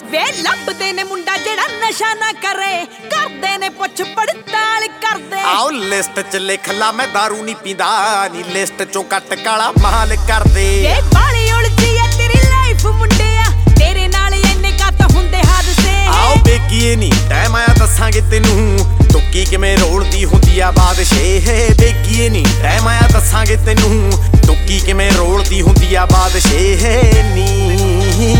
ਵੇ ਲੱਭਦੇ ਨੇ ਮੁੰਡਾ ਜਿਹੜਾ ਨਸ਼ਾ ਨਾ ਕਰੇ, ਕਰਦੇ ਨੇ ਪੁੱਛ ਪੜਤਾਲ ਕਰਦੇ। ਆਓ ਲਿਸਟ ਚ ਲਿਖ ਲਾ ਮੈਂ ਦਾਰੂ ਨਹੀਂ ਪੀਂਦਾ, ਨੀ ਲਿਸਟ ਚੋਂ ਕੱਟ ਕਾਲਾ ਮਾਲ ਕਰਦੇ। ਵੇ ਬਾਲੀ ਉਲਝੀ ਐ ਤੇਰੀ ਲਾਈਫ ਮੁੰਡਿਆ, ਤੇਰੇ ਨਾਲ ਇੰਨੇ ਕੱਟ ਹੁੰਦੇ ਹਾਦਸੇ। ਆਓ ਬੇਗੀਏ ਨੀ ਟਾਈਮ ਆਇਆ ਦੱਸਾਂਗੇ ਤੈਨੂੰ, ਤੁੱਕੀ ਕਿਵੇਂ ਰੋਲਦੀ ਹੁੰਦੀ ਆ ਬਾਦਸ਼ਾਹ। ਬੇਗੀਏ ਨੀ ਟਾਈਮ ਆਇਆ ਦੱਸਾਂਗੇ ਤੈਨੂੰ, ਤੁੱਕੀ ਕਿਵੇਂ ਰੋਲਦੀ ਹੁੰਦੀ ਆ ਬਾਦਸ਼ਾਹ ਨੀ।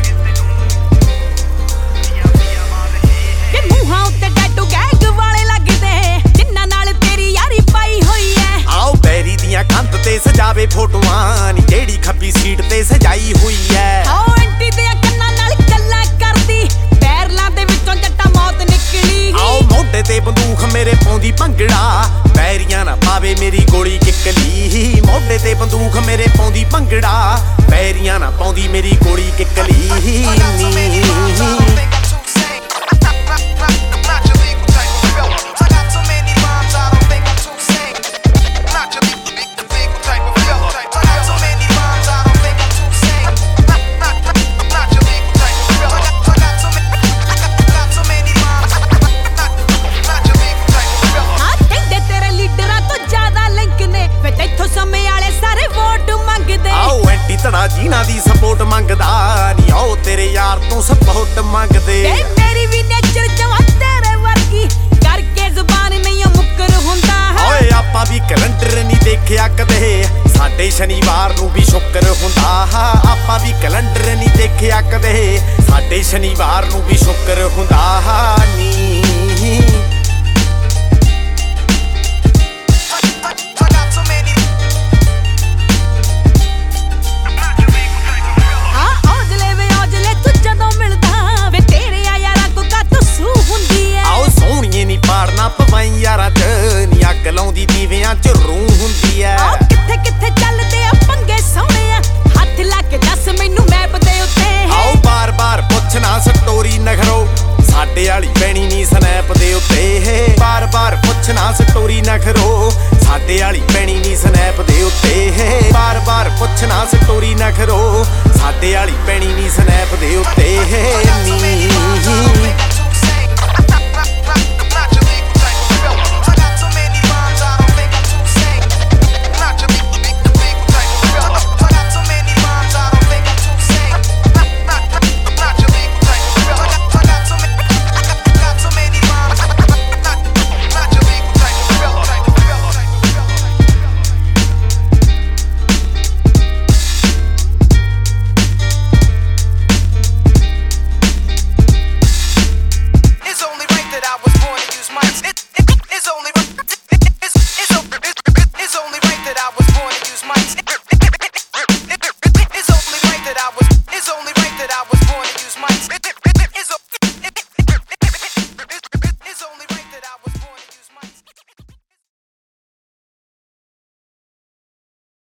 ਸਜਾਵੇ ਫੋਟੋਆਂ ਨੀ ਜਿਹੜੀ ਖੱਬੀ ਸੀਟ ਤੇ ਸਜਾਈ ਹੋਈ ਐ। ਆਓ ਐਂਟੀ ਦੇ ਕੰਨਾਂ ਨਾਲ ਗੱਲਾਂ ਕਰਦੀ, ਪੈਰਲਾਂ ਦੇ ਵਿੱਚੋਂ ਜੱਟਾ ਮੌਤ ਨਿਕਲੀ। ਆਓ ਮੋਢੇ ਤੇ ਬੰਦੂਕ ਮੇਰੇ ਪਾਉਂਦੀ ਭੰਗੜਾ, ਪੈਰੀਆਂ ਨਾ ਪਾਵੇ ਮੇਰੀ ਗੋਲੀ ਕਿੱਕਲੀ। ਮੋਢੇ ਤੇ ਬੰਦੂਕ ਮੇਰੇ ਪਾਉਂਦੀ ਭੰਗੜਾ, ਪੈਰੀਆਂ ਨਾ ਪਾਉਂਦੀ ਮੇਰੀ ਗੋਲੀ ਕਿੱਕਲੀ ਨੀ। ਧੜਾ ਜੀਨਾ ਦੀ ਸਪੋਰਟ ਮੰਗਦਾ ਨੀ, ਆਓ ਤੇਰੇ ਯਾਰ ਤੋਂ ਸਪੋਰਟ ਮੰਗਦੇ। ਮੇਰੀ ਵੀ ਨੇਚਰ ਜਵਾ ਤੇਰੇ ਵਰਗੀ, ਕਰਕੇ ਜ਼ੁਬਾਨ ਨਹੀਂ ਮੁੱਕਰ ਹੁੰਦਾ। ਓਏ ਆਪਾਂ ਵੀ ਕੈਲੰਡਰ ਨਹੀਂ ਦੇਖਿਆ ਕਦੇ, ਸਾਡੇ ਸ਼ਨੀਵਾਰ ਨੂੰ ਵੀ ਸ਼ੁੱਕਰ ਹੁੰਦਾ। ਆਪਾਂ ਵੀ ਕੈਲੰਡਰ ਨਹੀਂ ਦੇਖਿਆ ਕਦੇ, ਸਾਡੇ ਸ਼ਨੀਵਾਰ ਨੂੰ ਵੀ ਸ਼ੁੱਕਰ ਹੁੰਦਾ ਨੀ।